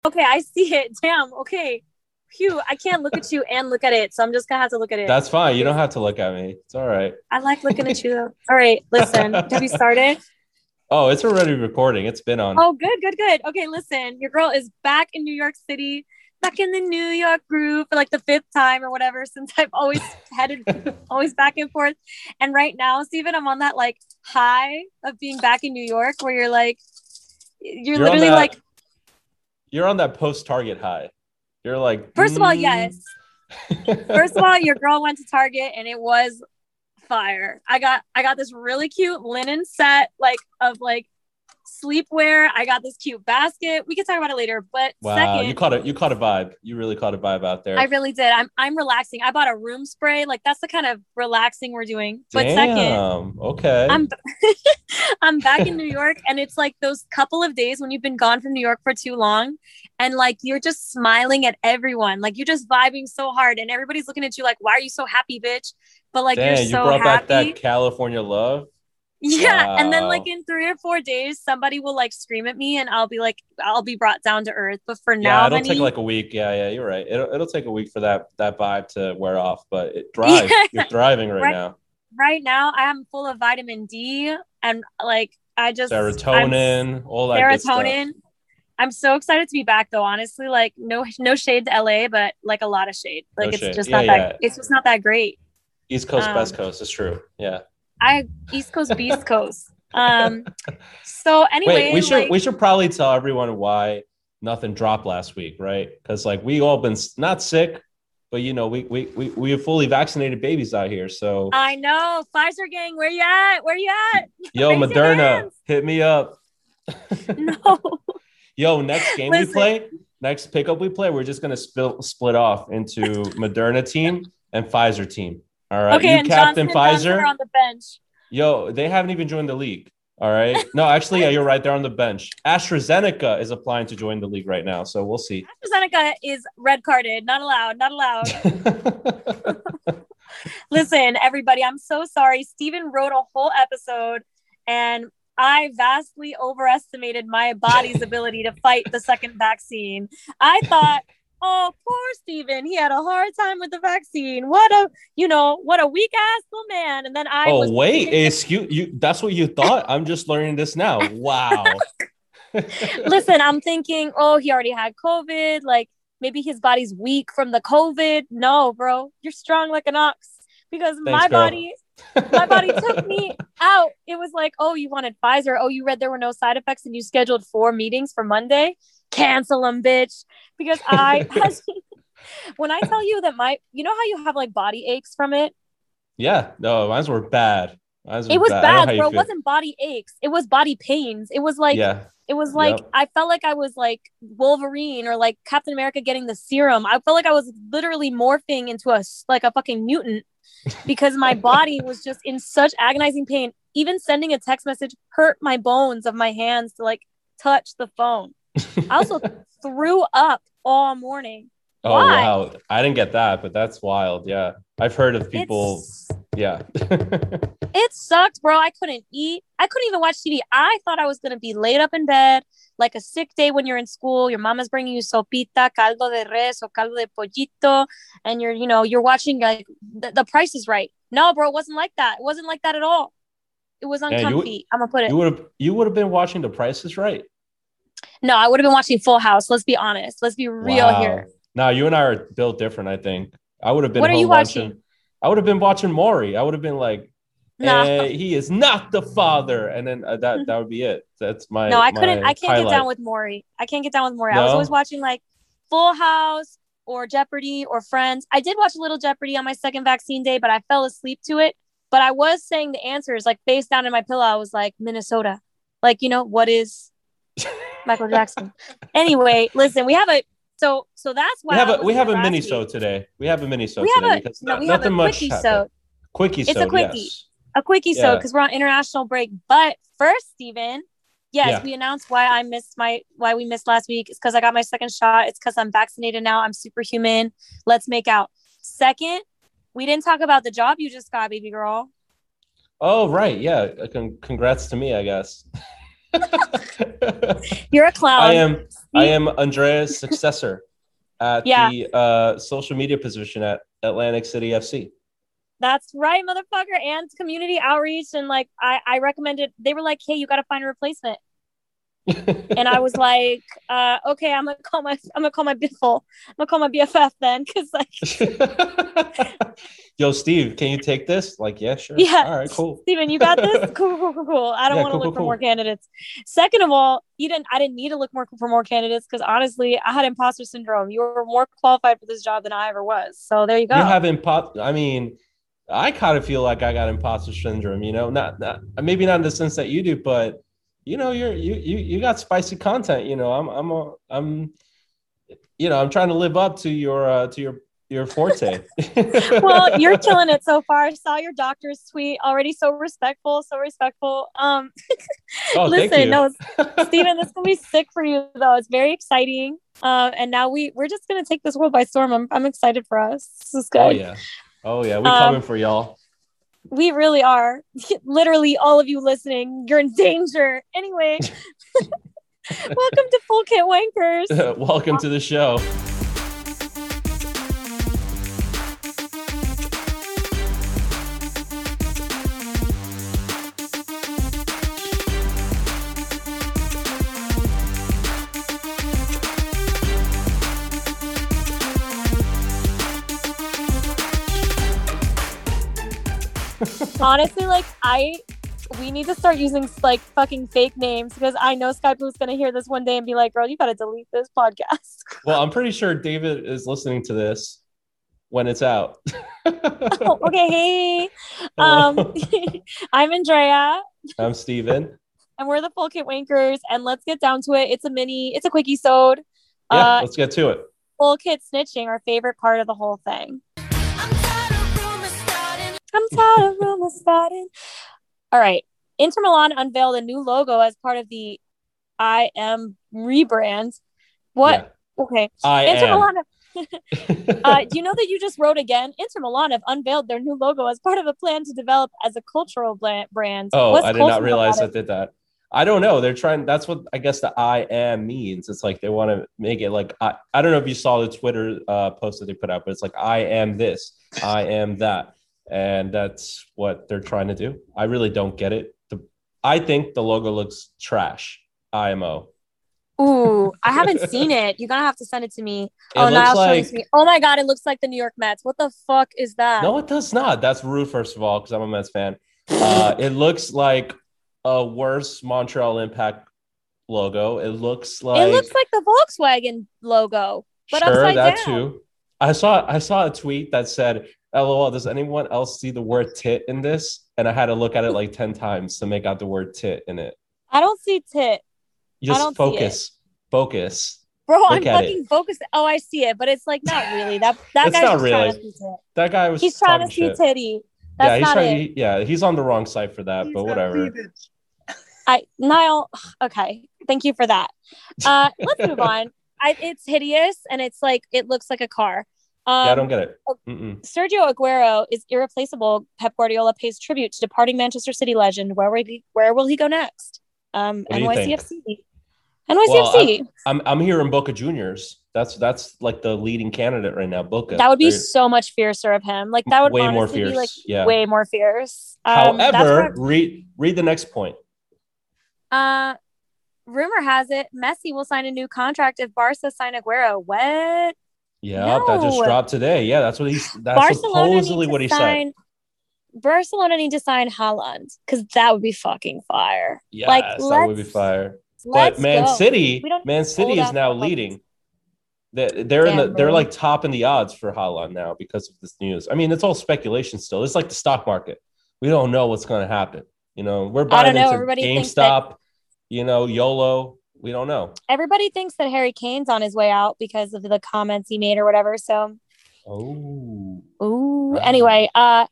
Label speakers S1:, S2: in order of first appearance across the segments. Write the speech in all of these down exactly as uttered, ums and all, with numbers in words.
S1: Okay, I see it. Damn. Okay. Phew. I can't look at you and look at it, so I'm just gonna have to look at it.
S2: That's fine. You
S1: Okay.
S2: don't have to look at me. It's all right.
S1: I like looking at you though. All right, listen. Have you started?
S2: Oh, it's already recording. It's been on.
S1: Oh, good, good, good. Okay, listen. Your girl is back in New York City, back in the New York groove for like the fifth time or whatever, since I've always headed always back and forth. And right now, Steven, I'm on that like high of being back in New York where you're like, you're
S2: You're on
S1: literally
S2: that.
S1: like,
S2: You're on that post Target high. You're like,
S1: first of all,
S2: mm.
S1: yes. First of all, your girl went to Target and it was fire. I got I got this really cute linen set like of like sleepwear. I got this cute basket. We can talk about it later. But
S2: Wow, you
S1: second,
S2: caught it. You caught a vibe. You really caught a vibe out
S1: I
S2: there.
S1: really did. I'm I'm relaxing. I bought a room spray. Like that's the kind of relaxing we're doing. But second,
S2: Damn. Okay.
S1: I'm I'm back in New York and it's like those couple of days when you've been gone from New York for too long and like you're just smiling at everyone. Like you're just vibing so hard and everybody's looking at you like, why are you so happy, bitch? But like you're
S2: Damn, you
S1: so
S2: brought back that
S1: happy.
S2: California love.
S1: Yeah. And then like
S2: Wow.
S1: in three or four days, somebody will like scream at me and I'll be like, I'll be brought down to earth. But for
S2: Yeah,
S1: now,
S2: it'll take
S1: honey,
S2: like a week. Yeah, yeah, you're right. It'll it'll take a week for that that vibe to wear off, but it thrive.
S1: yeah,
S2: You're thriving right
S1: right
S2: now.
S1: right now I am full of vitamin D and like I just I'm
S2: Serotonin, all that good stuff.
S1: serotonin. I'm so excited to be back though, honestly. Like no no shade to L A, but like a lot of shade.
S2: No
S1: Like it's
S2: shit.
S1: just
S2: Yeah,
S1: not that
S2: yeah.
S1: it's just not that great.
S2: East Coast, West
S1: Um
S2: Coast is true. Yeah.
S1: I East Coast, Beast Coast. Um so
S2: Wait, we
S1: anyway,
S2: should
S1: like
S2: we should probably tell everyone why nothing dropped last week, right? Because like we all been s- not sick, but you know we we we we have fully vaccinated babies out here. So
S1: I know Pfizer gang, where you at? Where you at?
S2: yo,
S1: Raise your
S2: Moderna,
S1: hands.
S2: hit me up.
S1: No.
S2: Yo, next game we
S1: Listen,
S2: play, next pickup we play, we're just gonna split split off into Moderna team and Pfizer team. All right,
S1: okay,
S2: you
S1: and
S2: captain
S1: Johnson and Johnson are
S2: Pfizer.
S1: on the bench.
S2: Yo, they haven't even joined the league. All right. No, actually, yeah, you're right. They're on the bench. AstraZeneca is applying to join the league right now, so we'll see.
S1: AstraZeneca is red carded. Not allowed. Not allowed. Listen, everybody, I'm so sorry. Steven wrote a whole episode and I vastly overestimated my body's ability to fight the second vaccine. I thought, oh, poor Steven. He had a hard time with the vaccine. What a, you know, what a weak ass little man. And then I
S2: Oh
S1: was
S2: wait,
S1: convinced.
S2: excuse you. That's what you thought? I'm just learning this now. Wow.
S1: Listen, I'm thinking, oh, he already had COVID. Like maybe his body's weak from the COVID. No, bro, you're strong like an ox because
S2: Thanks,
S1: my
S2: girl.
S1: body my body took me out. It was like, oh, you wanted Pfizer. Oh, you read there were no side effects and you scheduled four meetings for Monday. Cancel them, bitch. Because I, when I tell you that my, you know how you have like body aches from it?
S2: Yeah, no, mine were bad. Mine were
S1: It was
S2: bad. I know how
S1: bad,
S2: you
S1: bro. It
S2: feel.
S1: wasn't body aches. It was body pains. It was like,
S2: Yeah.
S1: it was like,
S2: Yep.
S1: I felt like I was like Wolverine or like Captain America getting the serum. I felt like I was literally morphing into a, like a fucking mutant because my body was just in such agonizing pain. Even sending a text message hurt my bones of my hands to like touch the phone. I also threw up all morning.
S2: Oh
S1: Why?
S2: wow. I didn't get that, but that's wild. Yeah. I've heard of people.
S1: It's
S2: Yeah.
S1: it sucked, bro. I couldn't eat. I couldn't even watch T V. I thought I was gonna be laid up in bed like a sick day when you're in school. Your mama's bringing you sopita, caldo de res, or caldo de pollito, and you're, you know, you're watching like the, the Price is Right. No, bro, it wasn't like that. It wasn't like that at all. It was
S2: Yeah, you
S1: uncomfy. I'm gonna put it.
S2: you would have you would have been watching The Price is Right.
S1: No, I would have been watching Full House. Let's be honest. Let's be real here.
S2: Wow. Now you and I are built different, I think. I would have been
S1: What are you
S2: home watching.
S1: watching?
S2: I would have been watching Maury. I would have been like,
S1: No,
S2: eh, he is not the father, and then uh, that that would be it. That's
S1: no,
S2: my
S1: I couldn't.
S2: my
S1: I can't get down
S2: highlight.
S1: with Maury. I can't get down with Maury. I was always
S2: No.
S1: watching like Full House or Jeopardy or Friends. I did watch a little Jeopardy on my second vaccine day, but I fell asleep to it. But I was saying the answers like face down in my pillow. I was like Minnesota. Like, you know, what is Michael Jackson? Anyway, listen, we have a so so that's
S2: We
S1: why
S2: have
S1: I
S2: a we
S1: wasn't
S2: have
S1: here
S2: a
S1: last
S2: mini
S1: week.
S2: show today. We have a mini show
S1: We
S2: today
S1: have a
S2: because
S1: no,
S2: no,
S1: we have a
S2: nothing much
S1: quickie
S2: happened.
S1: so
S2: Quickie
S1: it's a
S2: so
S1: quickie.
S2: yes.
S1: A quickie so
S2: Yeah.
S1: because we're on international break. But first, Steven, yes,
S2: Yeah.
S1: we announced why I missed my why we missed last week. It's because I got my second shot. It's because I'm vaccinated now. I'm superhuman. Let's make out. Second, we didn't talk about the job you just got, baby girl.
S2: Oh right. Yeah. Uh, Con- congrats to me, I guess.
S1: You're a
S2: I
S1: clown.
S2: am I am Andrea's successor at
S1: Yeah.
S2: the uh, social media position at Atlantic City F C.
S1: That's right, motherfucker. And community outreach. And like, I, I recommended, they were like, hey, you got to find a replacement. And I was like, uh, okay, I'm gonna call my I'm gonna call my biffle. I'm gonna call my B F F then, because like,
S2: yo, Steve, can you take this? Like, yeah, sure.
S1: yeah,
S2: All right, cool.
S1: Steven, you got this. Cool, cool, cool, cool. I don't
S2: Yeah,
S1: want to
S2: cool,
S1: look
S2: cool,
S1: for
S2: cool.
S1: more candidates. Second of all, you didn't. I didn't need to look more for more candidates because honestly, I had imposter syndrome. You were more qualified for this job than I ever was. So there you go.
S2: You have impo- I mean, I kind of feel like I got imposter syndrome. You know, not not maybe not in the sense that you do, but you know, you're you you you got spicy content. You know, I'm I'm a, I'm, you know, I'm trying to live up to your uh, to your your forte.
S1: Well, you're killing it so far. I saw your doctor's tweet already. So respectful, so respectful. Um,
S2: oh,
S1: listen,
S2: thank you.
S1: no, Steven, this is gonna be sick for you though. It's very exciting. Uh, and now we we're just gonna take this world by storm. I'm I'm excited for us. This is good.
S2: Oh yeah, oh yeah, we
S1: Um,
S2: coming for y'all.
S1: We really are. Literally, all of you listening, you're in danger. Anyway, welcome to Full Kit Wankers.
S2: Welcome to the show.
S1: Honestly, like I, we need to start using like fucking fake names because I know Sky Blue's gonna hear this one day and be like, "Girl, you gotta delete this podcast."
S2: Well, I'm pretty sure David is listening to this when it's out.
S1: Oh, okay, hey, um, I'm Andrea.
S2: I'm Steven.
S1: And we're the Full Kit Wankers, and let's get down to it. It's a mini, it's a quickie-sode.
S2: Yeah,
S1: uh,
S2: let's get to it.
S1: Full Kit snitching, our favorite part of the whole thing. I'm tired of rumors starting. All right. Inter Milan unveiled a new logo as part of the I Am rebrand. What? Yeah. Okay.
S2: I
S1: Inter
S2: am.
S1: Milan. uh, do you know that you just wrote again? Inter Milan have unveiled their new logo as part of a plan to develop as a cultural brand.
S2: Oh,
S1: What's
S2: I did not realize I did that. I don't know. They're trying. That's what I guess the I am means. It's like they want to make it like I. I don't know if you saw the Twitter uh, post that they put out, but it's like I am this, I am that. And that's what they're trying to do. I really don't get it. The, I think the logo looks trash. I M O.
S1: Ooh, I haven't seen it. You're gonna have to send it to me.
S2: It
S1: oh, Niall
S2: like,
S1: showed it to me. Oh my god, it looks like the New York Mets. What the fuck is that?
S2: No, it does not. That's rude, first of all, because I'm a Mets fan. Uh, it looks like a worse Montreal Impact logo. It looks like
S1: it looks like the Volkswagen logo, but
S2: sure,
S1: upside
S2: that
S1: down.
S2: too. I saw I saw a tweet that said, "LOL, does anyone else see the word tit in this?" And I had to look at it like ten times to make out the word tit in it.
S1: I don't see tit.
S2: You just
S1: I don't
S2: focus.
S1: See it.
S2: Focus.
S1: Bro,
S2: look
S1: I'm fucking focused. Oh, I see it, but it's like not really. That that
S2: it's
S1: guy's
S2: not
S1: just
S2: really.
S1: trying to see tit.
S2: That guy was
S1: He's trying to
S2: shit.
S1: see titty. That's
S2: yeah, he's
S1: not
S2: trying,
S1: it.
S2: he, yeah, he's on the wrong side for that, he's but whatever.
S1: I Niall, okay. Thank you for that. Uh, let's move on. I, it's hideous and it's like it looks like a car. Um,
S2: yeah, I don't get it. Mm-mm.
S1: Sergio Aguero is irreplaceable. Pep Guardiola pays tribute to departing Manchester City legend. Where will he? Where will he go next? Um,
S2: What do
S1: N Y C F
S2: you
S1: C.
S2: think?
S1: N Y C F C.
S2: Well, I'm, I'm I'm hearing Boca Juniors. That's that's like the leading candidate right now. Boca.
S1: That would be
S2: They're
S1: so much fiercer of him. Like that would
S2: way
S1: honestly
S2: more fierce.
S1: be like
S2: yeah.
S1: way more fierce. Um,
S2: However, read read the next point.
S1: Uh, rumor has it Messi will sign a new contract if Barca sign Aguero. What?
S2: Yeah,
S1: no.
S2: that just dropped today. Yeah, that's what he's. That's
S1: Barcelona
S2: supposedly what he
S1: sign,
S2: said.
S1: Barcelona need to sign Haaland because that would be fucking fire.
S2: Yes,
S1: like,
S2: that would be fire. But Man
S1: go.
S2: City, Man City is now leading. They're, they're Damn, in the, they're like top in the odds for Haaland now because of this news. I mean, it's all speculation still. It's like the stock market. We don't know what's going to happen. You know, we're buying into GameStop. That, you know, YOLO. We don't know.
S1: Everybody thinks that Harry Kane's on his way out because of the comments he made or whatever. So,
S2: oh,
S1: ooh. Right. Anyway, uh,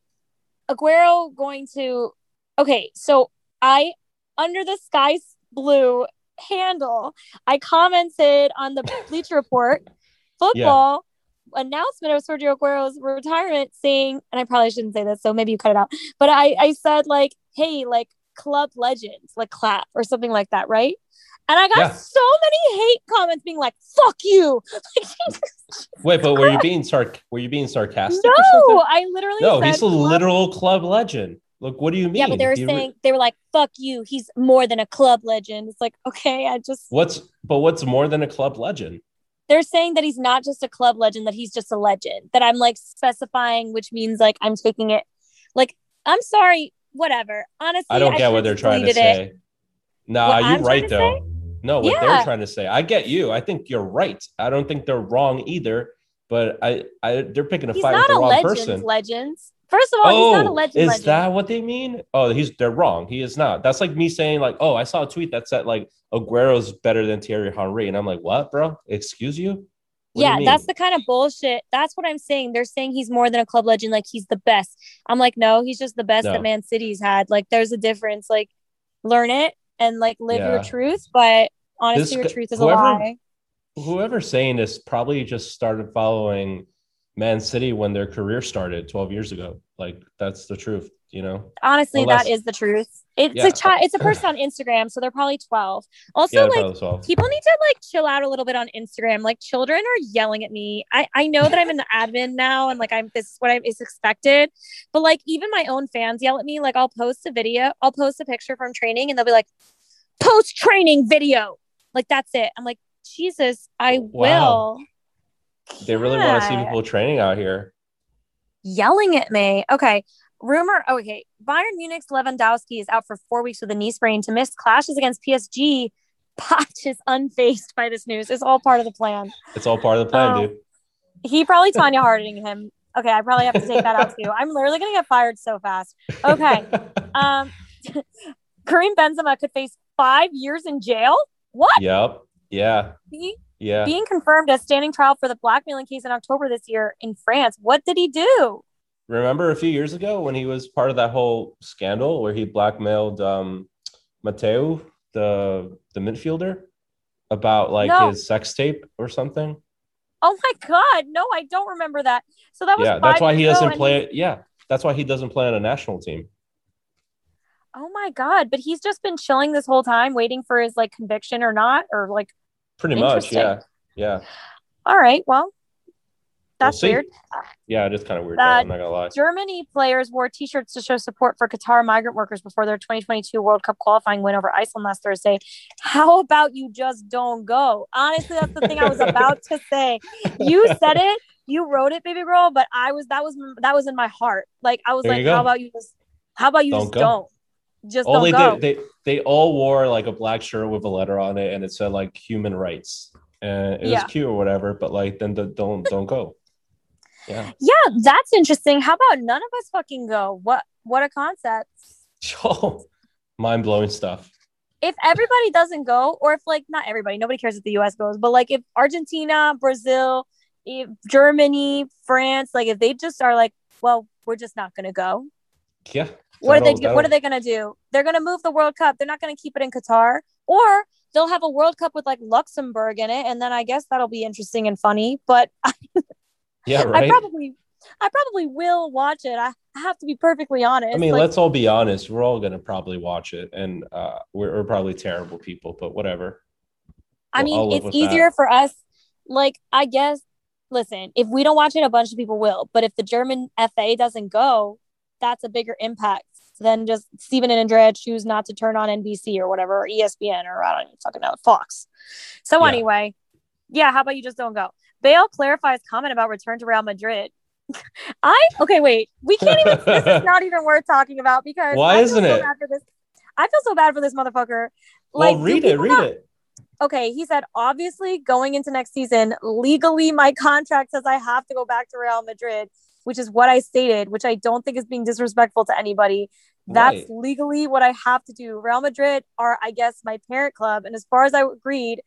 S1: Aguero going to. Okay, so I under the sky blue handle, I commented on the Bleacher Report football yeah. announcement of Sergio Aguero's retirement, saying, and I probably shouldn't say this, so maybe you cut it out. But I, I said like, hey, like club legends, like clap or something like that, right? And I got
S2: Yeah.
S1: so many hate comments being like, fuck you.
S2: Wait, but were you being sarc- were you being sarcastic or
S1: No,
S2: something?
S1: I literally
S2: No,
S1: said,
S2: he's a literal club legend. Look, what do you mean?
S1: yeah, but they were
S2: He re-
S1: saying, they were like, fuck you. He's more than a club legend. It's like, okay, I just,
S2: what's but what's more than a club legend?
S1: they're saying that he's not just a club legend, that he's just a legend. That I'm like specifying, which means like I'm taking it, like, I'm sorry, whatever. Honestly,
S2: I don't
S1: I
S2: get what
S1: should've
S2: they're
S1: just
S2: trying to
S1: deleted it.
S2: say. Nah,
S1: What
S2: you're
S1: I'm trying
S2: right
S1: to say?
S2: though. No, what they're
S1: Yeah.
S2: trying to say. I get you. I think you're right. I don't think they're wrong either. But I, I they're picking a
S1: He's
S2: fight
S1: not
S2: with the
S1: a
S2: wrong
S1: legend,
S2: person.
S1: legends. First of all, he's not a
S2: Oh,
S1: legend,
S2: is
S1: legend.
S2: that what they mean? Oh, he's they're wrong. He is not. That's like me saying like, oh, I saw a tweet that said like Aguero's better than Thierry Henry, and I'm like, what, bro? Excuse you? What do
S1: Yeah,
S2: you mean?
S1: that's the kind of bullshit. That's what I'm saying. They're saying he's more than a club legend, like he's the best. I'm like, no, he's just the best
S2: No.
S1: that Man City's had. Like, there's a difference. Like, learn it and like live your
S2: Yeah.
S1: truth. But honestly,
S2: This
S1: your
S2: g-
S1: truth is
S2: whoever-
S1: a lie.
S2: Whoever's saying this probably just started following Man City when their career started twelve years ago. Like that's the truth, you know?
S1: Honestly,
S2: Unless-
S1: that is the truth. It's
S2: Yeah.
S1: a child. It's a person on Instagram, so they're probably twelve. Also,
S2: Yeah,
S1: like
S2: probably twelve.
S1: people need to like chill out a little bit on Instagram. Like children are yelling at me. I I know that I'm in the admin now, and like I'm this is what I is expected. But like even my own fans yell at me. Like I'll post a video, I'll post a picture from training, and they'll be like, "Post training video." Like that's it. I'm like, Jesus, I
S2: Wow.
S1: will.
S2: They really want to see
S1: Yeah.
S2: people training out here.
S1: Yelling at me. Okay. Rumor. Oh, okay. Bayern Munich's Lewandowski is out for four weeks with a knee sprain to miss clashes against P S G. Poch is unfazed by this news. It's all part of the plan.
S2: It's all part of the plan,
S1: Oh.
S2: dude.
S1: He probably Tanya Harding him. Okay, I probably have to take that out too. I'm literally gonna get fired so fast. Okay. Um, Karim Benzema could face five years in jail. What?
S2: Yep. Yeah.
S1: He,
S2: Yeah.
S1: being confirmed as standing trial for the blackmailing case in October this year in France. What did he do?
S2: Remember a few years ago when he was part of that whole scandal where he blackmailed um, Mateo, the the midfielder, about like
S1: No.
S2: his sex tape or something?
S1: Oh my God. No, I don't remember that. So that was
S2: Yeah,
S1: five
S2: that's why he
S1: years ago,
S2: doesn't
S1: and
S2: play. Yeah, that's why he doesn't play on a national team.
S1: Oh my God. But he's just been chilling this whole time, waiting for his like conviction or not, or like,
S2: Pretty much,
S1: Interesting.
S2: yeah. Yeah.
S1: all right, well, that's
S2: see.
S1: weird.
S2: Yeah, it is kind of weird,
S1: Uh,
S2: though, I'm not gonna lie.
S1: Germany players wore t-shirts to show support for Qatar migrant workers before their twenty twenty-two World Cup qualifying win over Iceland last Thursday. How about you just don't go? Honestly, that's the thing I was about to say. You said it, you wrote it, baby girl, but I was that was that was in my heart. Like I was
S2: There
S1: like,
S2: you go.
S1: how about you just how about you
S2: Don't
S1: just
S2: go.
S1: don't? Just
S2: All
S1: don't
S2: they
S1: go.
S2: did, they they all wore like a black shirt with a letter on it, and it said like human rights, and it was
S1: Yeah.
S2: cute or whatever. But like, then the, don't don't go. Yeah.
S1: Yeah, that's interesting. How about none of us fucking go? What what a concept.
S2: Oh, mind blowing stuff.
S1: If everybody doesn't go, or if like not everybody, nobody cares if the U S goes, but like if Argentina, Brazil, if Germany, France, like if they just are like, well, we're just not gonna go.
S2: Yeah.
S1: What are they?
S2: That'll-
S1: do- What are
S2: that'll-
S1: they gonna do? They're gonna move the World Cup. They're not gonna keep it in Qatar, or they'll have a World Cup with like Luxembourg in it, and then I guess that'll be interesting and funny. But
S2: Yeah,
S1: I
S2: right.
S1: probably, I probably will watch it. I, I have to be perfectly honest.
S2: I mean,
S1: like,
S2: let's all be honest. We're all gonna probably watch it, and uh, we're, we're probably terrible people, but whatever.
S1: I
S2: Well, I'll
S1: mean,
S2: live
S1: it's
S2: with
S1: easier
S2: that.
S1: for us. Like, I guess, listen, if we don't watch it, a bunch of people will. But if the German F A doesn't go, that's a bigger impact than just Steven and Andrea choose not to turn on N B C or whatever, or E S P N, or I don't even fucking know, Fox. So
S2: Yeah.
S1: anyway, yeah, how about you just don't go? Bale clarifies comment about return to Real Madrid. I, okay, wait. We can't even, this is not even worth talking about because
S2: Why
S1: I feel
S2: isn't
S1: so
S2: it?
S1: bad for this. I feel so bad for this motherfucker.
S2: Well,
S1: Like, do
S2: read it.
S1: people
S2: Read
S1: not-
S2: it.
S1: Okay, he said, obviously, going into next season, legally, my contract says I have to go back to Real Madrid, which is what I stated, which I don't think is being disrespectful to anybody. That's
S2: Right.
S1: legally what I have to do. Real Madrid are, I guess, my parent club. And as far as I agreed,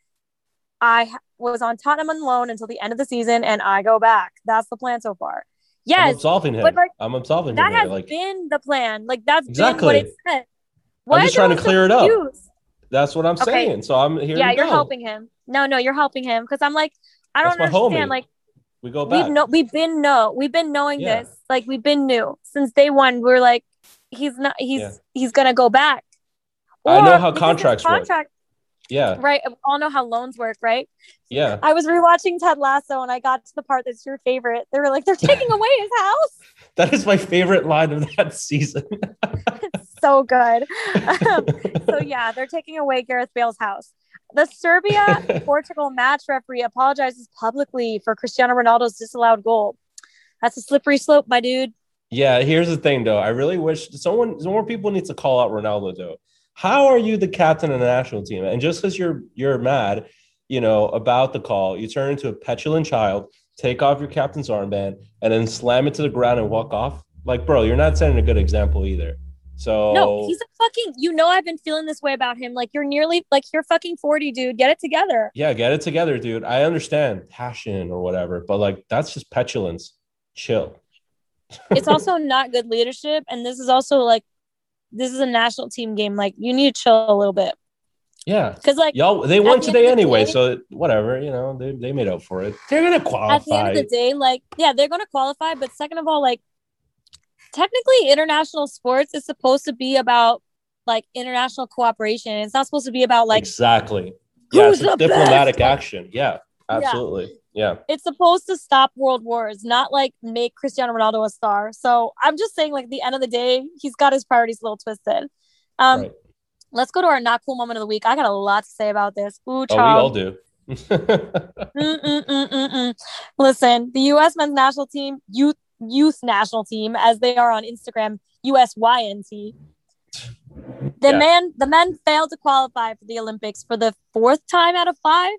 S1: I ha- was on Tottenham on loan until the end of the season, and I go back. That's the plan so far.
S2: I'm
S1: Yes,
S2: absolving him.
S1: but, like,
S2: I'm absolving
S1: that
S2: him. here.
S1: has
S2: Like
S1: been the plan. Like, that's
S2: Exactly.
S1: been what it said. Why
S2: just
S1: is
S2: trying to
S1: everyone so
S2: clear it up.
S1: confused?
S2: that's what I'm
S1: Okay.
S2: saying. So I'm here.
S1: Yeah,
S2: we
S1: you're
S2: go.
S1: helping him. No, no, you're helping him because I'm like, I don't
S2: That's my
S1: understand.
S2: homie.
S1: Like,
S2: We go back.
S1: we've no, we've been no, we've been knowing
S2: Yeah.
S1: this. Like, we've been new since day one. We're like, he's not, he's
S2: Yeah.
S1: he's gonna go back.
S2: I know
S1: Or
S2: how
S1: because his
S2: contracts work.
S1: contract,
S2: Yeah.
S1: Right. We all know how loans work, right?
S2: Yeah.
S1: I was rewatching Ted Lasso and I got to the part that's your favorite. They were like, they're taking away his house.
S2: That is my favorite line of that season.
S1: It's so good. Um, so yeah, they're taking away Gareth Bale's house. The Serbia-Portugal match referee apologizes publicly for Cristiano Ronaldo's disallowed goal. That's a slippery slope, my dude.
S2: Yeah, here's the thing, though. I really wish someone, some more people need to call out Ronaldo, though. How are you the captain of the national team? And just because you're you're mad, you know, about the call, you turn into a petulant child, take off your captain's armband, and then slam it to the ground and walk off? Like, bro, you're not setting a good example either. So
S1: no, he's a fucking, you know, I've been feeling this way about him. Like, you're nearly, like, you're fucking forty, dude. Get it together.
S2: Yeah, get it together, dude. I understand passion or whatever, but like, that's just petulance. Chill.
S1: It's also not good leadership. And this is also like, this is a national team game. Like, you need to chill a little bit.
S2: Yeah.
S1: Because, like,
S2: y'all, they won
S1: the
S2: today
S1: the
S2: anyway.
S1: day,
S2: so whatever, you know, they, they made up for it. They're going to qualify.
S1: At the end of the day, like, yeah, they're going to qualify. But second of all, like, technically international sports is supposed to be about like international cooperation. It's not supposed to be about like
S2: exactly yeah
S1: who's
S2: it's
S1: the
S2: diplomatic
S1: best?
S2: action. Yeah, absolutely. Yeah. yeah
S1: It's supposed to stop world wars, not like make Cristiano Ronaldo a star. So I'm just saying, like, at the end of the day, he's got his priorities a little twisted. Um right. Let's go to our not cool moment of the week. I got a lot to say about this. Ooh,
S2: oh, we all do.
S1: Listen, the U S men's national team, youth youth national team, as they are on Instagram, U S Y N T. The yeah. man, the men failed to qualify for the Olympics for the fourth time out of five.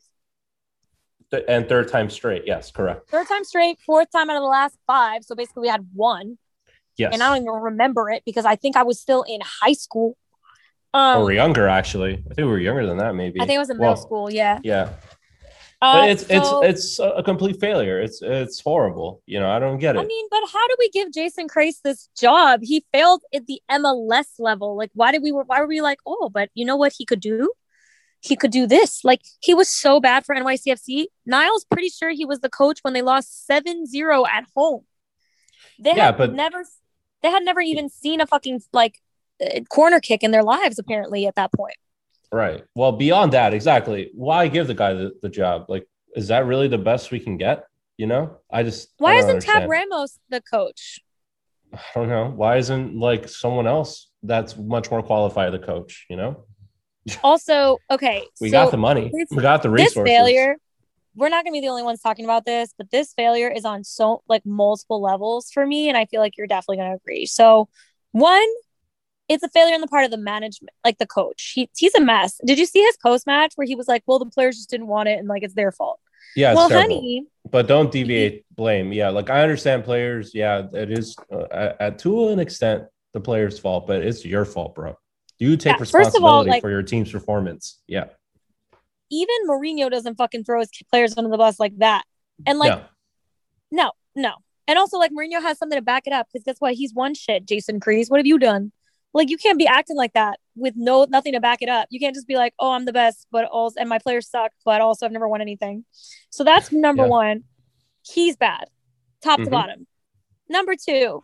S2: And third time straight. Yes, correct.
S1: Third time straight, fourth time out of the last five. So basically we had one.
S2: Yes.
S1: And I don't even remember it because I think I was still in high school.
S2: Um, or younger, actually. I think we were younger than that, maybe.
S1: I think it was in middle well, school, yeah.
S2: Yeah. Uh, but it's so, it's it's a complete failure. It's it's horrible. You know, I don't get it.
S1: I mean, but how do we give Jason Kreis this job? He failed at the M L S level. Like, why did we why were we like, oh, but you know what he could do? He could do this. Like, he was so bad for N Y C F C. Niall's pretty sure he was the coach when they lost seven zero at home. They yeah, had but never they had never even seen a fucking like corner kick in their lives, apparently, at that point.
S2: Right. Well, beyond that, exactly. Why give the guy the, the job? Like, is that really the best we can get? You know, I just.
S1: Why
S2: I
S1: isn't
S2: understand.
S1: Tab Ramos the coach?
S2: I don't know. Why isn't like someone else that's much more qualified the coach? You know.
S1: Also, okay.
S2: we
S1: so
S2: got the money.
S1: This,
S2: we got the resources.
S1: This failure. We're not going to be the only ones talking about this, but this failure is on so like multiple levels for me, and I feel like you're definitely going to agree. So, one. It's a failure on the part of the management, like the coach. He he's a mess. Did you see his post match where he was like, "Well, the players just didn't want it, and like it's their fault."
S2: Yeah, it's
S1: well,
S2: terrible.
S1: honey,
S2: but don't deviate blame. Yeah, like I understand players. Yeah, it is uh, at to an extent the players' fault, but it's your fault, bro. You take yeah, responsibility all, like, for your team's performance. Yeah.
S1: Even Mourinho doesn't fucking throw his players under the bus like that, and like, no, no, no. And also, like, Mourinho has something to back it up because that's why he's won shit. Jason Kreis, what have you done? Like, you can't be acting like that with no nothing to back it up. You can't just be like, oh, I'm the best, but also, and my players suck, but also I've never won anything. So that's number yeah. one. He's bad, top mm-hmm. to bottom. Number two,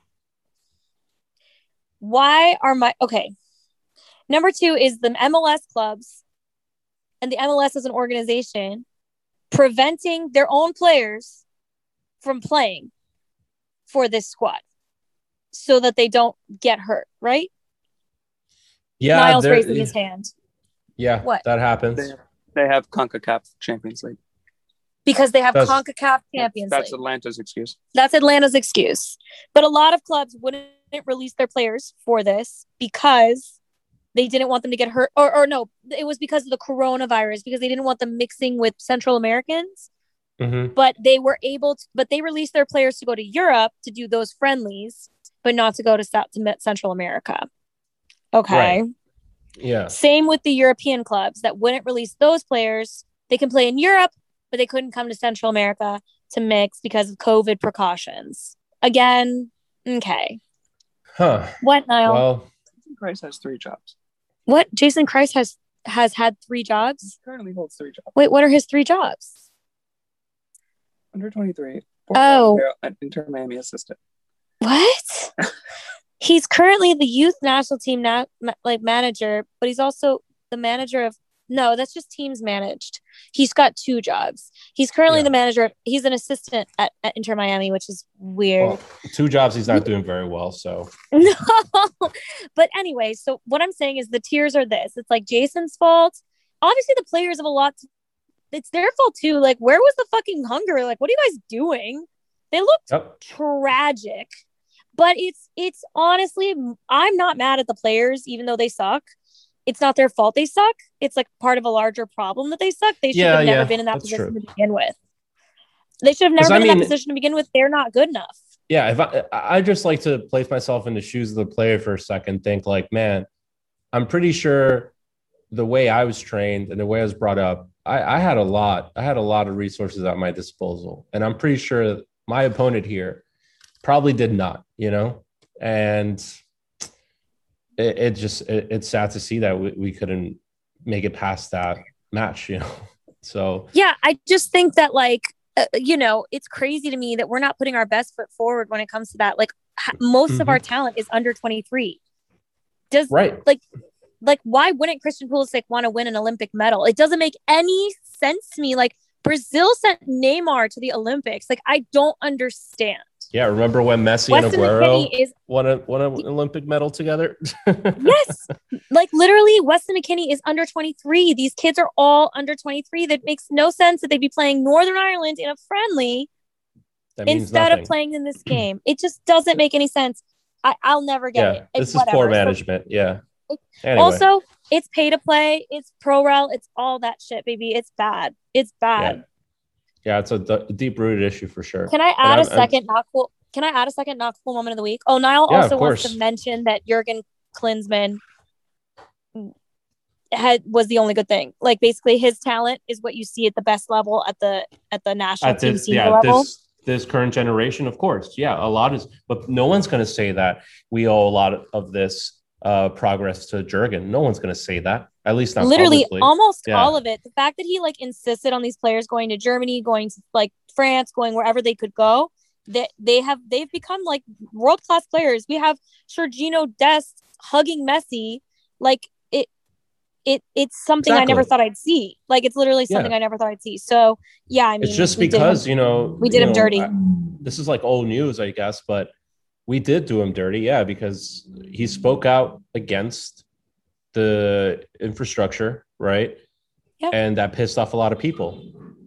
S1: why are my, okay. Number two is the M L S clubs and the M L S as an organization preventing their own players from playing for this squad so that they don't get hurt, right?
S2: Yeah,
S1: Niall's raising his hand.
S2: Yeah,
S1: what?
S2: That happens.
S3: They have, they have CONCACAF Champions League.
S1: Because they have that's, CONCACAF Champions
S3: that's, that's
S1: League. That's
S3: Atlanta's excuse.
S1: That's Atlanta's excuse. But a lot of clubs wouldn't release their players for this because they didn't want them to get hurt. Or, or no, it was because of the coronavirus, because they didn't want them mixing with Central Americans.
S2: Mm-hmm.
S1: But they were able to, but they released their players to go to Europe to do those friendlies, but not to go to South to Central America. Okay.
S2: Right. Yeah.
S1: Same with the European clubs that wouldn't release those players. They can play in Europe, but they couldn't come to Central America to mix because of COVID precautions. Again, okay.
S2: Huh.
S1: What, Niall?
S2: Well,
S3: Jason Kreis has three jobs.
S1: What? Jason Kreis has has had three jobs?
S3: He currently holds three jobs.
S1: Wait, what are his three jobs?
S3: Under twenty-three.
S1: Oh.
S3: An Inter Miami assistant.
S1: What? He's currently the youth national team na- ma- like manager, but he's also the manager of No, that's just teams managed. He's got two jobs. He's currently
S2: Yeah.
S1: the manager. He's an assistant at, at Inter Miami, which is weird.
S2: Well, two jobs, he's not doing very well. So
S1: No, but anyway, so what I'm saying is the tiers are this. It's like Jason's fault. Obviously, the players have a lot. To, it's their fault too. Like, where was the fucking hunger? Like, what are you guys doing? They looked
S2: yep.
S1: tragic. But it's it's honestly, I'm not mad at the players, even though they suck. It's not their fault they suck. It's like part of a larger problem that they suck. They should
S2: Yeah,
S1: have never
S2: yeah,
S1: been in that
S2: that's
S1: position
S2: true.
S1: to begin with. They should have never
S2: 'Cause, I
S1: been in
S2: mean-
S1: that position to begin with. They're not good enough.
S2: Yeah, if I I just like to place myself in the shoes of the player for a second, think like, man, I'm pretty sure the way I was trained and the way I was brought up, I, I had a lot, I had a lot of resources at my disposal. And I'm pretty sure my opponent here probably did not, you know? And it, it just it, it's sad to see that we, we couldn't make it past that match, you know. So
S1: Yeah, I just think that like uh, you know, it's crazy to me that we're not putting our best foot forward when it comes to that. Like ha- most
S2: Mhm.
S1: of our talent is under twenty-three. Does
S2: right.
S1: like like why wouldn't Christian Pulisic want to win an Olympic medal? It doesn't make any sense to me. Like Brazil sent Neymar to the Olympics. Like I don't understand.
S2: Yeah, remember when Messi
S1: Weston
S2: and Aguero
S1: McKennie is
S2: won a won an Olympic medal together?
S1: yes, like literally Weston McKennie is under twenty-three. These kids are all under twenty-three. That makes no sense that they'd be playing Northern Ireland in a friendly
S2: That means
S1: instead
S2: nothing.
S1: of playing in this game. It just doesn't make any sense. I, I'll never get
S2: Yeah,
S1: it. It's
S2: this is
S1: whatever.
S2: poor
S1: So-
S2: management. Yeah. Anyway.
S1: Also, it's pay to play. It's pro rel. It's all that shit, baby. It's bad. It's bad.
S2: Yeah, yeah, it's a d- deep rooted issue for sure.
S1: Can I
S2: And
S1: add a
S2: I'm- I'm-
S1: 2nd not cool? Can I add a second not cool moment of the week? Oh, Niall
S2: Yeah, of
S1: also wants
S2: course.
S1: to mention that Jurgen Klinsmann had was the only good thing. Like basically, his talent is what you see at the best level at the at the national
S2: At
S1: team
S2: this,
S1: senior
S2: yeah,
S1: level.
S2: this this current generation, of course. Yeah, a lot is, but no one's going to say that we owe a lot of this uh, progress to Jurgen. No one's going to say that. At least not
S1: Literally
S2: publicly.
S1: almost
S2: Yeah.
S1: all of it. The fact that he like insisted on these players going to Germany, going to like France, going wherever they could go, that they have they've become like world class players. We have Sergino Dest hugging Messi, like it it it's something I never
S2: Exactly.
S1: thought I'd see. Like it's literally something
S2: Yeah.
S1: I never thought I'd see. So yeah, I mean,
S2: It's just
S1: we did
S2: because
S1: him-
S2: you know
S1: we did
S2: you
S1: him
S2: know,
S1: dirty.
S2: I- this is like old news, I guess, but we did do him dirty. Yeah, because he spoke out against the infrastructure, right?
S1: Yeah.
S2: And that pissed off a lot of people.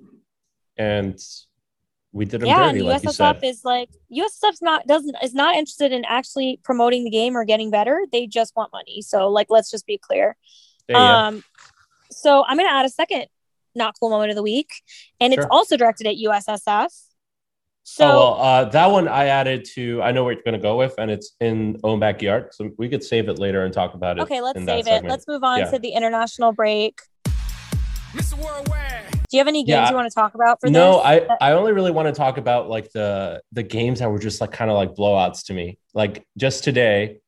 S2: And we did him
S1: yeah,
S2: dirty,
S1: and
S2: like you
S1: U S S F
S2: said.
S1: is like U S S F's not doesn't is not interested in actually promoting the game or getting better. They just want money. So like let's just be clear.
S2: Yeah, yeah.
S1: Um, so I'm gonna add a second not cool moment of the week, and it's
S2: Sure.
S1: also directed at U S S F. So
S2: oh well, uh, that one I added to. I know what you're going to go with, and it's in own backyard, so we could save it later and talk about it.
S1: okay, let's
S2: in that
S1: save it.
S2: segment.
S1: Let's move on
S2: Yeah.
S1: to the international break.
S4: Mister Worldwide.
S1: Do you have any games
S2: Yeah.
S1: you want to talk about for
S2: no,
S1: this?
S2: I I only really want to talk about like the the games that were just like kind of like blowouts to me. Like just today,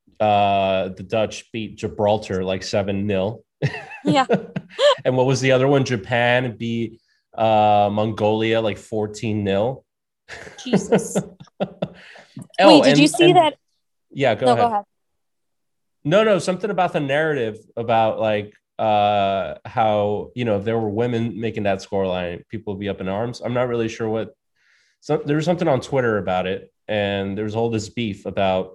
S2: uh, the Dutch beat Gibraltar like seven nil.
S1: Yeah.
S2: And what was the other one? Japan beat uh, Mongolia like fourteen nil.
S1: Jesus.
S2: Oh,
S1: Wait, did
S2: and-
S1: you see
S2: and-
S1: that?
S2: Yeah, go
S1: no,
S2: ahead.
S1: go ahead.
S2: No, no, something about the narrative about like uh how you know if there were women making that scoreline, people would be up in arms. I'm not really sure what. So there was something on Twitter about it, and there was all this beef about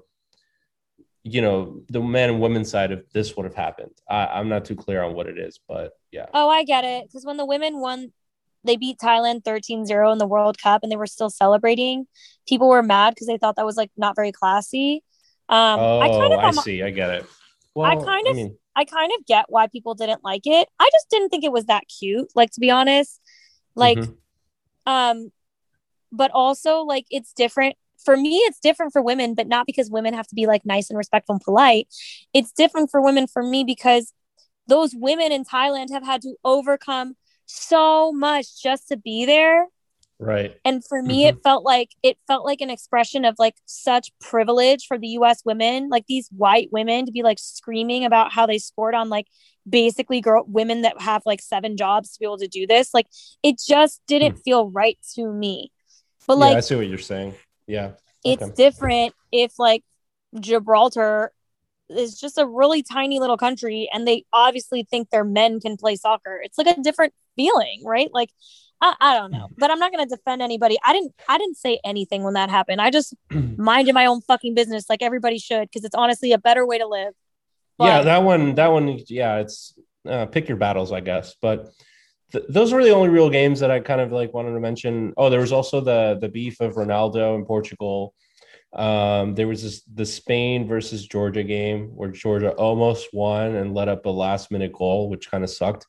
S2: you know the men and women side of this would have happened. I, I'm not too clear on what it is, but yeah.
S1: Oh, I get it. Because when the women won, they beat Thailand thirteen zero in the World Cup and they were still celebrating. People were mad because they thought that was like not very classy. Um,
S2: oh,
S1: I kind of,
S2: I
S1: am-
S2: see. I get it. Well,
S1: I kind of-
S2: mean,
S1: I kind of get why people didn't like it. I just didn't think it was that cute. Like to be honest, like,
S2: Mhm.
S1: um, but also like it's different for me. It's different for women, but not because women have to be like nice and respectful and polite. It's different for women for me because those women in Thailand have had to overcome so much just to be there.
S2: right.
S1: And for me, it felt like it felt like an expression of like such privilege for the U S women, like these white women to be like screaming about how they scored on like basically girl women that have like seven jobs to be able to do this. Like it just didn't feel right to me. But
S2: yeah, I
S1: like
S2: see what you're saying. Yeah.
S1: it's
S2: okay.
S1: different if like Gibraltar is just a really tiny little country, and they obviously think their men can play soccer. It's like a different feeling, right? Like, I, I don't know, but I'm not going to defend anybody. I didn't, I didn't say anything when that happened. I just minded my own fucking business, like everybody should, because it's honestly a better way to live. But,
S2: yeah, that one, that one, yeah, it's uh, pick your battles, I guess. But th- those were the only real games that I kind of like wanted to mention. Oh, there was also the the beef of Ronaldo in Portugal. Um, there was this the Spain versus Georgia game where Georgia almost won and let up a last minute goal, which kind of sucked.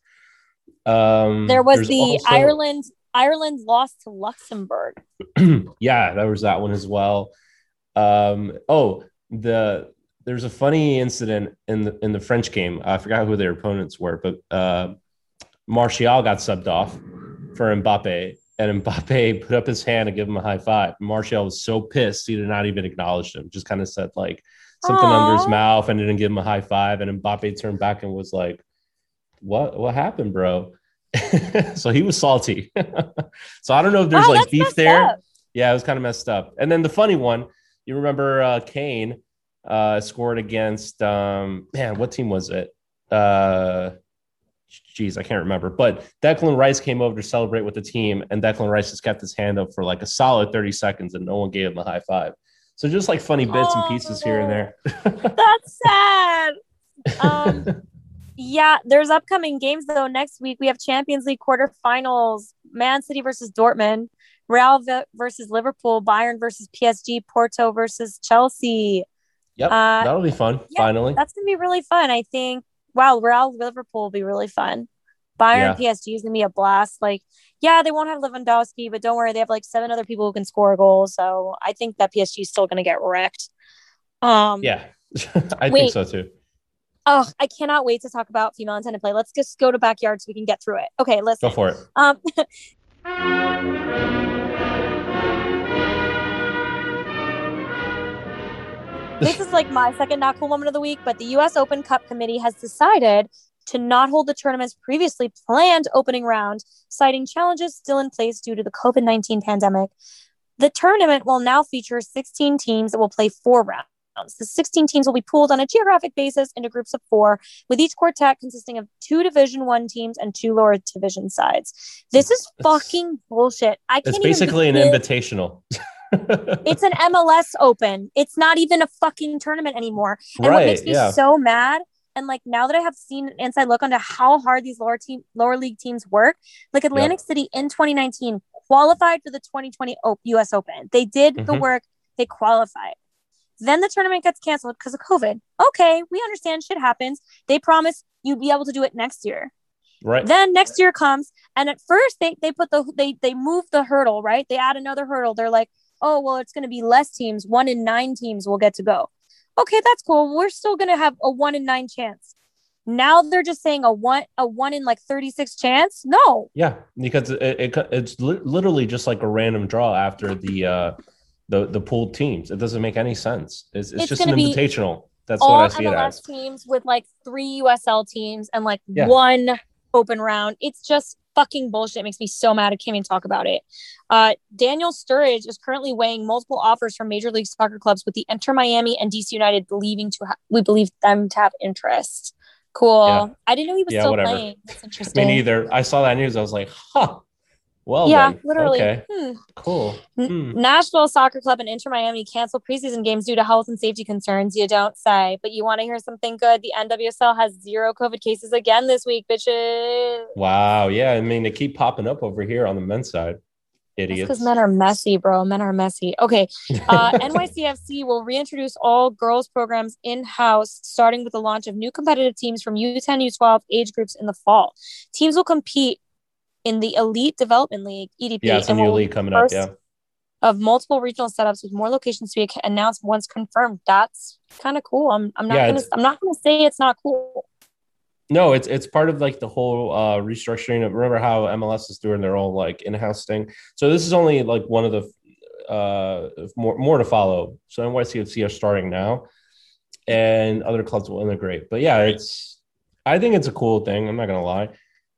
S2: Um,
S1: there was
S2: there's
S1: the
S2: also-
S1: Ireland Ireland lost to Luxembourg.
S2: yeah, there was that one as well. Um, oh, the there's a funny incident in the in the French game. I forgot who their opponents were, but uh, Martial got subbed off for Mbappe, and Mbappe put up his hand to give him a high five. Martial was so pissed he did not even acknowledge him. Just kind of said like something
S1: Aww.
S2: under his mouth and didn't give him a high five. And Mbappe turned back and was like, "What? What happened, bro?" So he was salty. So I don't know if there's
S1: Wow,
S2: like
S1: that's
S2: beef
S1: messed
S2: there.
S1: up.
S2: Yeah, it was kind of messed up. And then the funny one, you remember uh, Kane uh, scored against, um, man, what team was it? Uh, geez, I can't remember. But Declan Rice came over to celebrate with the team, and Declan Rice just kept his hand up for like a solid thirty seconds, and no one gave him a high five. So just like funny bits and pieces here and there.
S1: That's sad. Um, yeah, there's upcoming games though. Next week we have Champions League quarterfinals: Man City versus Dortmund, Real v- versus Liverpool, Bayern versus P S G, Porto versus Chelsea.
S2: Yep,
S1: Uh,
S2: that'll be fun.
S1: yeah,
S2: Finally,
S1: that's gonna be really fun. I think. Wow, Real Liverpool will be really fun. Bayern
S2: Yeah.
S1: P S G is gonna be a blast. Like, yeah, they won't have Lewandowski, but don't worry, they have like seven other people who can score a goal. So I think that P S G is still gonna get wrecked. Um,
S2: yeah, I think
S1: wait.
S2: so too.
S1: Oh, I cannot wait to talk about female intended play. Let's just go to backyard so we can get through it. Okay, listen.
S2: Go for it.
S1: Um, this is like my second not cool moment of the week, but the U S Open Cup Committee has decided to not hold the tournament's previously planned opening round, citing challenges still in place due to the covid nineteen pandemic. The tournament will now feature sixteen teams that will play four rounds. The sixteen teams will be pooled on a geographic basis into groups of four, with each quartet consisting of two Division One teams and two lower division sides. This is fucking bullshit. I can't
S2: It's basically an
S1: even
S2: invitational.
S1: It's an M L S Open. It's not even a fucking tournament anymore. And
S2: Right,
S1: what makes me
S2: yeah.
S1: so mad, and like now that I have seen an inside look onto how hard these lower team, lower league teams work, like Atlantic City in twenty nineteen qualified for the twenty twenty U S Open. They did the
S2: Mhm.
S1: work. They qualified. Then the tournament gets canceled because of COVID. Okay, we understand shit happens. They promise you'd be able to do it next year.
S2: Right.
S1: Then next year comes, and at first they they put the they they move the hurdle, right? They add another hurdle. They're like, oh well, it's going to be less teams. One in nine teams will get to go. Okay, that's cool. We're still going to have a one in nine chance. Now they're just saying a one a one in like thirty-six chance. No,
S2: Yeah, because it, it it's li- literally just like a random draw after the uh, the the pooled teams. It doesn't make any sense. It's, it's,
S1: It's
S2: just an
S1: gonna be
S2: invitational. That's what
S1: all
S2: I see
S1: M
S2: it
S1: L S
S2: as.
S1: teams with like three U S L teams and like
S2: Yeah.
S1: one open round. It's just fucking bullshit. It makes me so mad. I can't even talk about it. Uh, Daniel Sturridge is currently weighing multiple offers from Major League Soccer clubs, with the Inter Miami and D C United believing to ha- we believe them to have interest. Cool.
S2: Yeah.
S1: I didn't know he was
S2: Yeah,
S1: still
S2: whatever.
S1: playing. That's interesting.
S2: Me neither. I saw that news. I was like, huh. Well,
S1: Yeah,
S2: then.
S1: literally.
S2: Okay,
S1: Hmm.
S2: cool.
S1: N-
S2: Hmm.
S1: Nashville Soccer Club and Inter Miami canceled preseason games due to health and safety concerns. You don't say. But you want to hear something good? The N W S L has zero COVID cases again this week, bitches.
S2: Wow. Yeah. I mean, they keep popping up over here on the men's side.
S1: That's
S2: Idiots.
S1: because men are messy, bro. Men are messy. Okay. Uh, N Y C F C will reintroduce all girls programs in-house, starting with the launch of new competitive teams from U ten, U twelve age groups in the fall. Teams will compete in the Elite Development League, E D P,
S2: yeah, it's a
S1: and
S2: new
S1: will
S2: league
S1: be
S2: coming up.
S1: first
S2: Yeah.
S1: of multiple regional setups with more locations to be announced once confirmed. That's kind of cool. I'm I'm not
S2: Yeah,
S1: gonna
S2: it's-
S1: I'm not gonna say it's not cool.
S2: No, it's it's part of like the whole uh, restructuring of, remember how M L S is doing their own like in-house thing. So this is only like one of the uh, more more to follow. So N Y C F C are starting now, and other clubs will integrate. But yeah, it's I think it's a cool thing. I'm not gonna lie.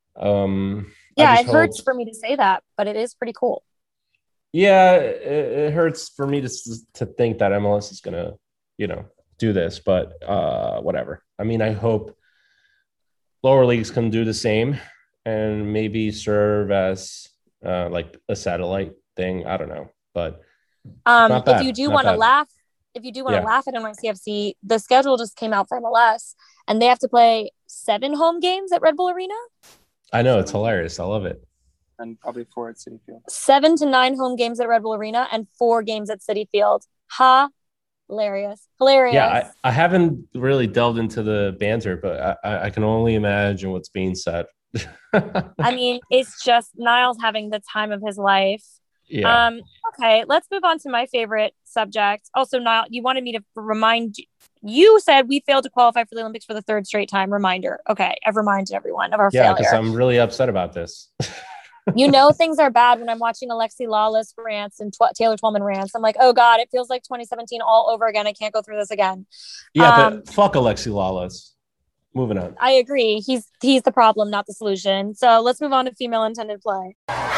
S2: Um, I
S1: Yeah,
S2: just
S1: it hurts
S2: hope-
S1: for me to say that, but it is pretty cool.
S2: Yeah, it, it hurts for me to to think that M L S is gonna, you know, do this, but uh, whatever. I mean, I hope lower leagues can do the same and maybe serve as uh, like a satellite thing. I don't know, but
S1: Um,
S2: not
S1: if
S2: bad.
S1: you do
S2: Not
S1: want to
S2: bad.
S1: laugh, if you do want to
S2: Yeah.
S1: laugh at N Y C F C, the schedule just came out for M L S, and they have to play seven home games at Red Bull Arena,
S2: I know it's hilarious. I love it.
S3: And probably four at City Field.
S1: seven to nine home games at Red Bull Arena, and four games at City Field. Ha, hilarious, hilarious.
S2: Yeah, I, I haven't really delved into the banter, but I, I- I can only imagine what's being said.
S1: I mean, it's just Niles having the time of his life.
S2: yeah.
S1: Um, okay, let's move on to my favorite subject. Also, Niall, you wanted me to remind you, you said we failed to qualify for the Olympics for the third straight time. Reminder. Okay, I've reminded everyone of our
S2: Yeah, because
S1: failure.
S2: I'm really upset about this.
S1: You know, things are bad when I'm watching Alexi Lawless rants and Tw- Taylor Twellman rants. I'm like, oh God, it feels like twenty seventeen all over again. I can't go through this again.
S2: Yeah,
S1: Um,
S2: but fuck Alexi Lawless. Moving on.
S1: I agree. He's he's the problem, not the solution. So let's move on to female intended play.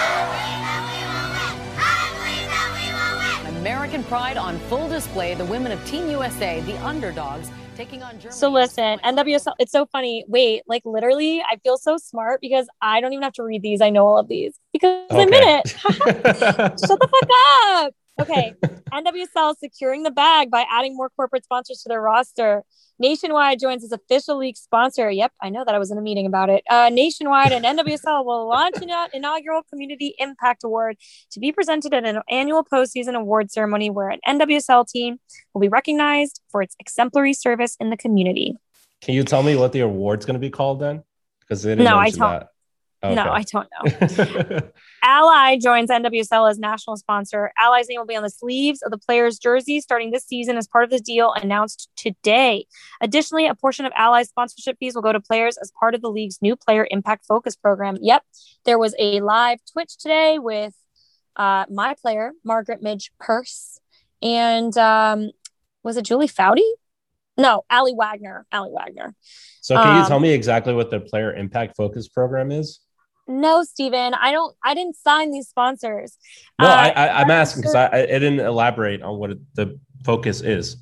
S5: American pride on full display. The women of Team U S A, the underdogs, taking on Germany.
S1: So listen, N W S L, it's so funny. Wait, like literally, I feel so smart because I don't even have to read these. I know all of these because I'm in
S2: Okay.
S1: it. Shut the fuck up. Okay. N W S L securing the bag by adding more corporate sponsors to their roster. Nationwide joins as official league sponsor. Yep, I know that I was in a meeting about it. Uh, Nationwide and N W S L will launch an inaugural Community Impact Award to be presented at an annual postseason award ceremony where an N W S L team will be recognized for its exemplary service in the community.
S2: Can you tell me what the award's going to be called then? Because they didn't
S1: No, I
S2: mention
S1: don't.
S2: that. Okay.
S1: No, I don't know. Ally joins N W S L as national sponsor. Ally's name will be on the sleeves of the players' jerseys starting this season as part of the deal announced today. Additionally, a portion of Ally's sponsorship fees will go to players as part of the league's new Player Impact Focus program. Yep, there was a live Twitch today with uh, my player, Margaret Midge Purse, and um, was it Julie Foudy? No, Allie Wagner. Allie Wagner.
S2: So can you
S1: Um,
S2: tell me exactly what the Player Impact Focus program is?
S1: No, Steven, I don't. I didn't sign these sponsors.
S2: No,
S1: Uh,
S2: I, I, I'm asking because
S1: sure.
S2: I, I didn't elaborate on what it, the focus is.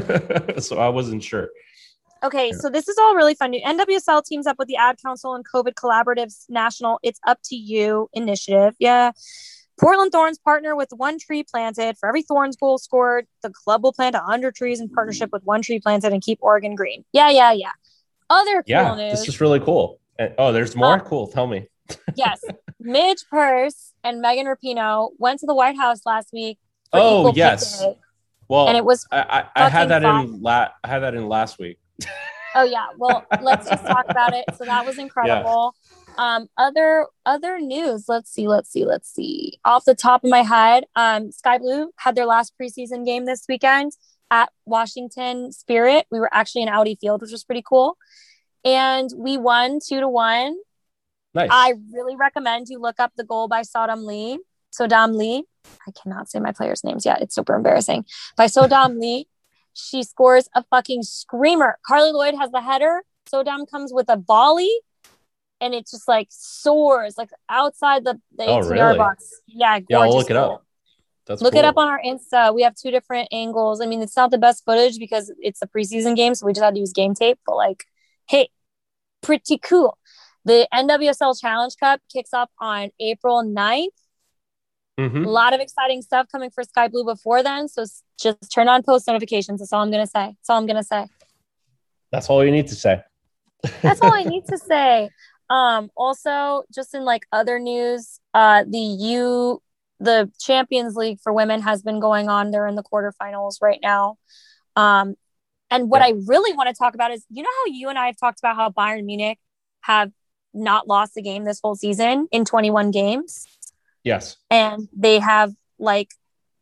S2: So I wasn't sure.
S1: Okay,
S2: Yeah.
S1: so this is all really fun. N W S L teams up with the Ad Council and COVID Collaboratives National It's Up to You initiative. Yeah. Portland Thorns partner with One Tree Planted. For every Thorns goal scored, the club will plant one hundred trees in partnership with One Tree Planted and keep Oregon green. Yeah, yeah, yeah. Other cool
S2: Yeah,
S1: news.
S2: this is really cool. And, oh, there's more?
S1: Uh,
S2: Cool. Tell me.
S1: Yes. Midge Purse and Megan Rapinoe went to the White House last week. For
S2: Oh,
S1: Equal Pay
S2: yes.
S1: Day,
S2: Well,
S1: and it was
S2: I, I, I had that
S1: fucking
S2: in la- I had that in last week.
S1: Oh yeah, well, let's just talk about it. So that was incredible. Um, other other news. Let's see, let's see, let's see. Off the top of my head, um, Sky Blue had their last preseason game this weekend at Washington Spirit. We were actually in Audi Field, which was pretty cool, and we won two to one.
S2: Nice.
S1: I really recommend you look up the goal by Sodom Lee. Sodom Lee. I cannot say my players' names yet. It's super embarrassing. By Sodom Lee. She scores a fucking screamer. Carly Lloyd has the header. Sodom comes with a volley, and it just like soars like outside the, the
S2: Oh,
S1: eighteen yard
S2: really?
S1: box. Yeah,
S2: yeah, I'll
S1: gorgeous
S2: look it
S1: goal.
S2: up. That's
S1: Look
S2: cool.
S1: it up on our Insta. We have two different angles. I mean, it's not the best footage because it's a preseason game, so we just had to use game tape. But like, hey, pretty cool. The N W S L Challenge Cup kicks off on April ninth.
S2: Mhm.
S1: A lot of exciting stuff coming for Sky Blue before then. So s- just turn on post notifications. That's all I'm going to say. That's all I'm going to say.
S2: That's all you need to say.
S1: That's all I need to say. Um, also, just in like other news, uh, the U, the Champions League for women has been going on. They're in the quarterfinals right now. Um, and what
S2: Yeah.
S1: I really want to talk about is, you know how you and I have talked about how Bayern Munich have not lost a game this whole season in twenty-one games,
S2: Yes.
S1: and they have like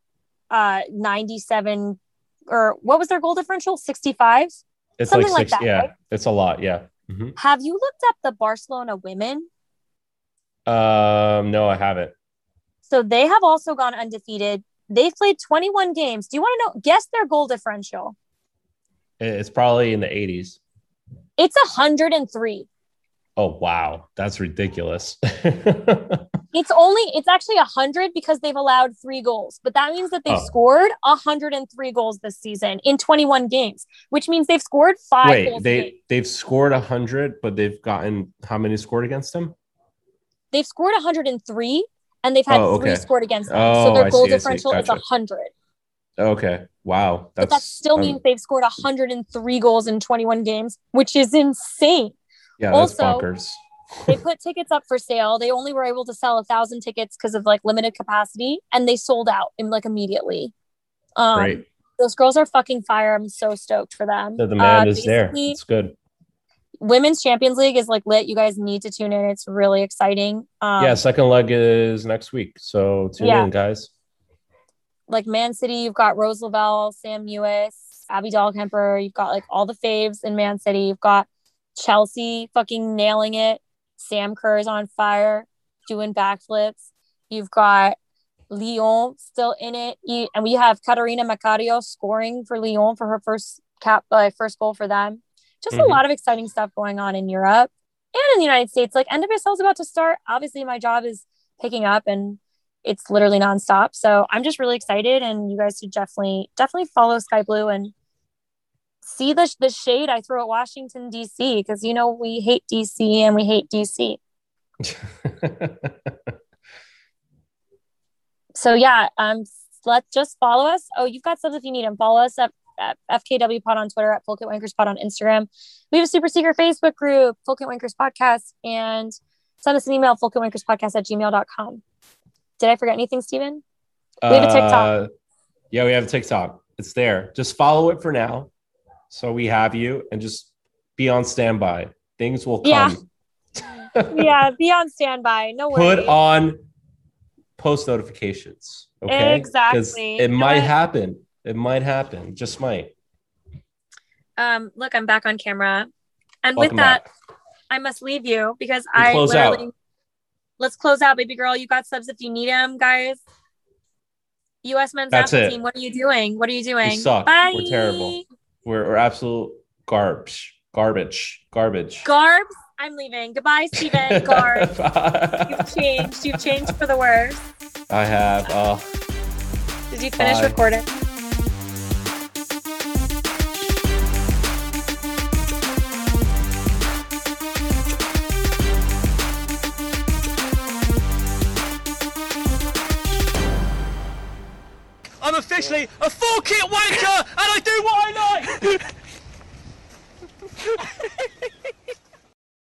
S1: uh ninety-seven, or what was their goal differential? sixty-five.
S2: It's
S1: Something
S2: like
S1: like
S2: six.
S1: that,
S2: yeah.
S1: right?
S2: It's a lot. Yeah. Mhm.
S1: Have you looked up the Barcelona women?
S2: Um, no, I haven't.
S1: So they have also gone undefeated. They've played twenty-one games. Do you want to know? Guess their goal differential.
S2: It's probably in the eighties.
S1: It's one hundred three.
S2: Oh, wow. That's ridiculous.
S1: It's only it's actually a hundred because they've allowed three goals, but that means that they've
S2: Oh.
S1: scored a hundred and three goals this season in twenty-one games, which means they've scored five
S2: Wait,
S1: goals. a
S2: they
S1: game.
S2: they've scored a hundred, but they've gotten how many scored against them?
S1: They've scored a hundred and three, and they've had
S2: Oh,
S1: three
S2: okay.
S1: scored against them.
S2: Oh,
S1: so their
S2: I
S1: goal
S2: see, I see.
S1: differential is
S2: Gotcha.
S1: a hundred.
S2: Okay, wow,
S1: But
S2: that's
S1: that still
S2: um,
S1: means they've scored a hundred and three goals in twenty-one games, which is insane.
S2: yeah, that's
S1: also-
S2: bonkers.
S1: They put tickets up for sale. They only were able to sell a thousand tickets because of like limited capacity, and they sold out in like immediately. Um,
S2: Great,
S1: Those girls are fucking fire. I'm so stoked for them.
S2: the demand
S1: Uh,
S2: is there.
S1: basically,
S2: It's good.
S1: Women's Champions League is like lit. You guys need to tune in. It's really exciting. Um,
S2: Yeah, second leg is next week, so tune
S1: Yeah.
S2: in, guys.
S1: Like Man City, you've got Rose Lavelle, Sam Ewis, Abby Dahlkemper. You've got like all the faves in Man City. You've got Chelsea fucking nailing it. Sam Kerr is on fire, doing backflips. You've got Lyon still in it. You, and we have Katarina Macario scoring for Lyon for her first cap, uh, first goal for them. Just
S2: Mhm.
S1: a lot of exciting stuff going on in Europe and in the United States. Like N W S L is about to start. Obviously, my job is picking up and it's literally nonstop. So I'm just really excited, and you guys should definitely, definitely follow Sky Blue and see the the shade I throw at Washington D C, because you know we hate D C and we hate D C. So yeah, um, let's just follow us. Oh, you've got stuff if you need them. Follow us at, at F K W Pod on Twitter, at Full Kit Wankers Pod on Instagram. We have a super secret Facebook group, Full Kit Wankers Podcast, and send us an email, fullkitwankerspodcast at gmail dot com. Did I forget anything, Steven? We have a TikTok.
S2: Uh, yeah, we have a TikTok. It's there. Just follow it for now, so we have you, and just be on standby. Things will
S1: Yeah.
S2: come.
S1: Yeah, be on standby. No worries.
S2: Put on post notifications. Okay,
S1: Exactly.
S2: 'Cause
S1: You
S2: it
S1: know
S2: might
S1: what?
S2: happen. It might happen. Just might.
S1: Um, look, I'm back on camera. And
S2: Welcome
S1: with that,
S2: back.
S1: I must leave you because
S2: We
S1: I
S2: close
S1: literally
S2: out.
S1: let's close out, baby girl. You got subs if you need them, guys. U S men's
S2: That's
S1: national
S2: it.
S1: team. What are you doing? What are you doing?
S2: We suck.
S1: Bye.
S2: We're terrible. We're, we're absolute garbage. Garbage. Garbage.
S1: Garbs. I'm leaving. Goodbye, Steven. Garbs. You've changed. You've changed for the worse.
S2: I have. Uh,
S1: Did you finish
S2: Bye.
S1: recording?
S4: I'm officially a full kit wanker, and I do what I like.